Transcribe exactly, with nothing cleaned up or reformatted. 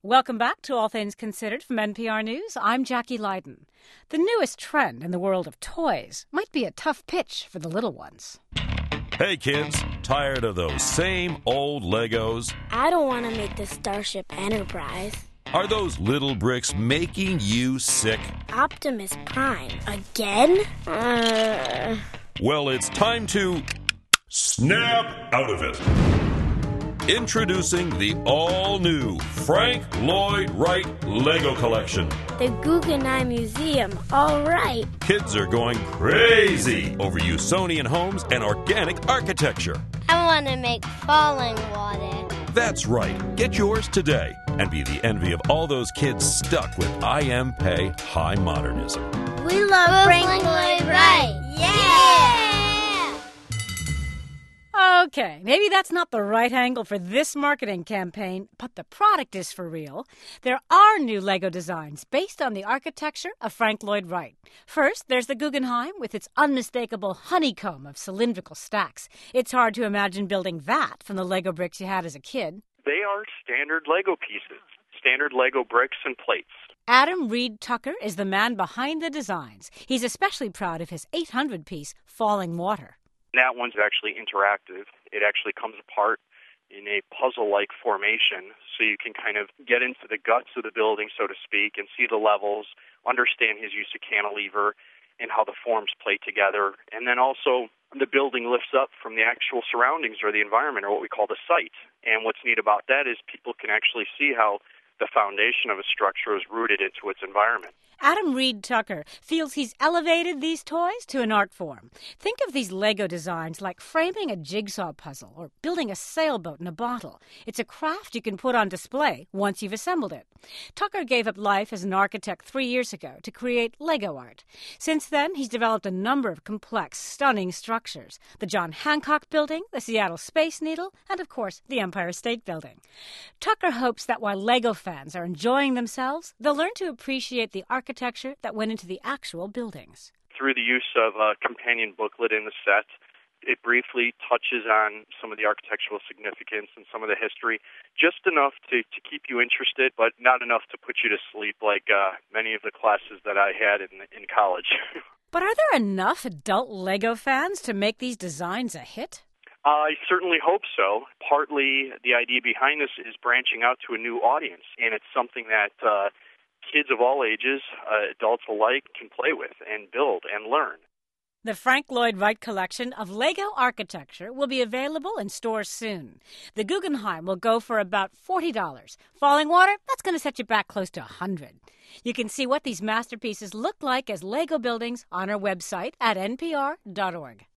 Welcome back to All Things Considered from N P R News. I'm Jackie Leiden. The newest trend in the world of toys might be a tough pitch for the little ones. Hey kids, tired of those same old Legos? I don't want to make the Starship Enterprise. Are those little bricks making you sick? Optimus Prime. Again? Uh... Well, it's time to snap out of it. Introducing the all-new Frank Lloyd Wright Lego Collection. The Guggenheim Museum, all right. Kids are going crazy over Usonian homes and organic architecture. I want to make falling water. That's right. Get yours today and be the envy of all those kids stuck with I M P E High Modernism. We love Frank Lloyd Wright. Yeah! Okay, maybe that's not the right angle for this marketing campaign, but the product is for real. There are new Lego designs based on the architecture of Frank Lloyd Wright. First, there's the Guggenheim with its unmistakable honeycomb of cylindrical stacks. It's hard to imagine building that from the Lego bricks you had as a kid. They are standard Lego pieces, standard Lego bricks and plates. Adam Reed Tucker is the man behind the designs. He's especially proud of his eight hundred piece Falling Water. That one's actually interactive. It actually comes apart in a puzzle-like formation, so you can kind of get into the guts of the building, so to speak, and see the levels, understand his use of cantilever and how the forms play together. And then also the building lifts up from the actual surroundings or the environment, or what we call the site. And what's neat about that is people can actually see how the foundation of a structure is rooted into its environment. Adam Reed Tucker feels he's elevated these toys to an art form. Think of these Lego designs like framing a jigsaw puzzle or building a sailboat in a bottle. It's a craft you can put on display once you've assembled it. Tucker gave up life as an architect three years ago to create Lego art. Since then, he's developed a number of complex, stunning structures. The John Hancock Building, the Seattle Space Needle, and of course, the Empire State Building. Tucker hopes that while Lego fans are enjoying themselves, they'll learn to appreciate the architecture that went into the actual buildings. Through the use of a companion booklet in the set, it briefly touches on some of the architectural significance and some of the history, just enough to, to keep you interested, but not enough to put you to sleep like uh, many of the classes that I had in, in college. But are there enough adult Lego fans to make these designs a hit? I certainly hope so. Partly the idea behind this is branching out to a new audience, and it's something that uh, kids of all ages, uh, adults alike, can play with and build and learn. The Frank Lloyd Wright collection of Lego architecture will be available in stores soon. The Guggenheim will go for about forty dollars. Falling Water, that's going to set you back close to one hundred dollars. You can see what these masterpieces look like as Lego buildings on our website at N P R dot org.